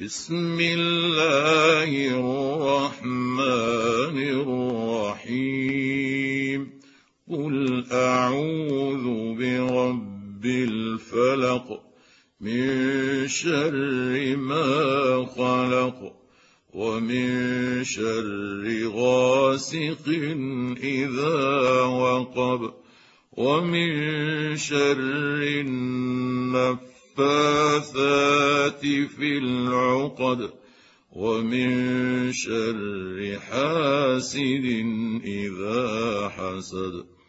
بسم الله الرحمن الرحيم قل أعوذ برب الفلق من شر ما خلق ومن شر غاسق إذا وقب ومن شر النفاثات في العقد ومن شر حاسد إذا حسد